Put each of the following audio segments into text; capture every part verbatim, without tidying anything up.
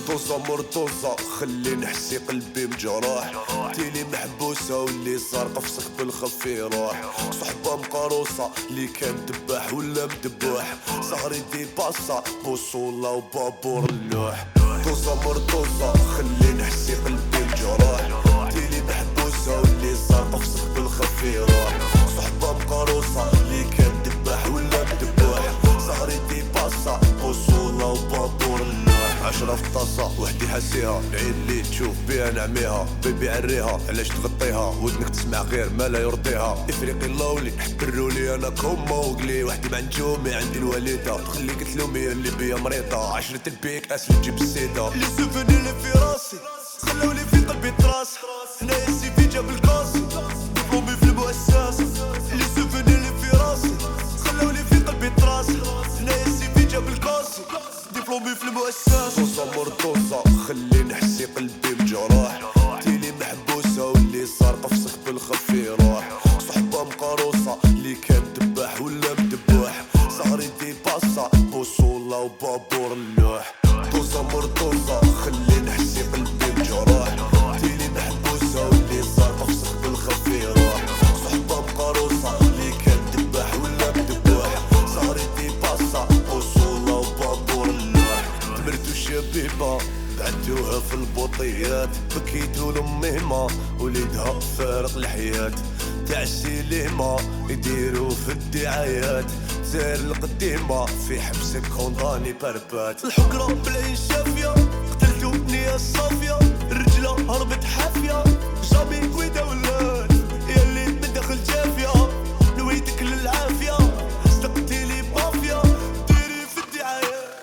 دوزة مرطوزة خلي نحسي قلبي مجروح. تيلي محبوسة واللي صار قفصك بالخف يروح. صحبة مقروصة اللي كان دباح ولا مدبوح. صغري دي باسا بوصولة وبابور اللوح. دوزة مرطوزة خلي نحسي قلبي مجروح. تيلي محبوسة واللي صار قفصك بالخف يروح. صحبة مقروصة اللي كان دباح ولا مدبوح. صغري دي باسا بوصولة وبابور اللوح. عشرة في طاسة وحدي حاسيها. العين اللي تشوف بيها نعميها. بيبي عريها علاش تغطيها. ودنك تسمع غير ما لا يرضيها. افريقي اللولي حبرولي انا كوما وقلي. وحدي مع نجومي عندي الوالدة تخليك تلومي اللي بيا مريضة. عشرة البيك اسفل تجيب السيدة. لي سوفوني اللي في راسي خلولي في قلبي تراس. هنايا السيفي جاب الكاسي دبلومي في المؤسسة. لي سوفوني اللي في راسي خلولي في قلبي تراس. هنايا السيفي جاب الكاسي دبلومي في المؤسسة. دوزة مرطوزة خلي نحسي قلبي مجروح. تيلي محبوسة واللي صار قفصك بالخف يروح. صحبة مقروصة اللي كان دباح ولا مدبوح. صغري دي باسا بوصولة وبابور اللوح. دوزة مرطوزة خلي نحسي قلبي مجروح. تيلي محبوسة واللي صار قفصك بالخف يروح. صحبة مقروصة اللي كان دباح ولا مدبوح. صغري دي باسا بوصولة وبابور اللوح. تمرتو شبيبة بعدوها في البوطيات. بكيتو لميمة وليدها فارق الحياة. تاع السينما يديرو في الدعايات. زير القديمة في حبسك كونداني بربات. الحكرة بالعين شافية قتلتو بنية صافية. الرجلة هربت حافية جامي كويدة ولات. يا اللي من داخل جافية نويتك للعافية. صدقتيلي مافيا ديري في الدعايات.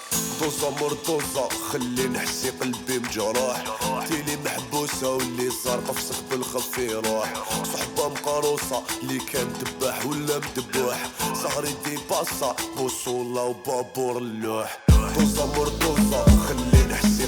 دوزة مرطوزة خلي نحسي قلبي مجروح. تيلي محبوسة واللي صار قفصك بالخف يروح. صحبة مقروصة اللي كان دباح ولا مدبوح. صغري دي باسا بوصولة وبابور اللوح. دوزة مرطوزة خلي نحسي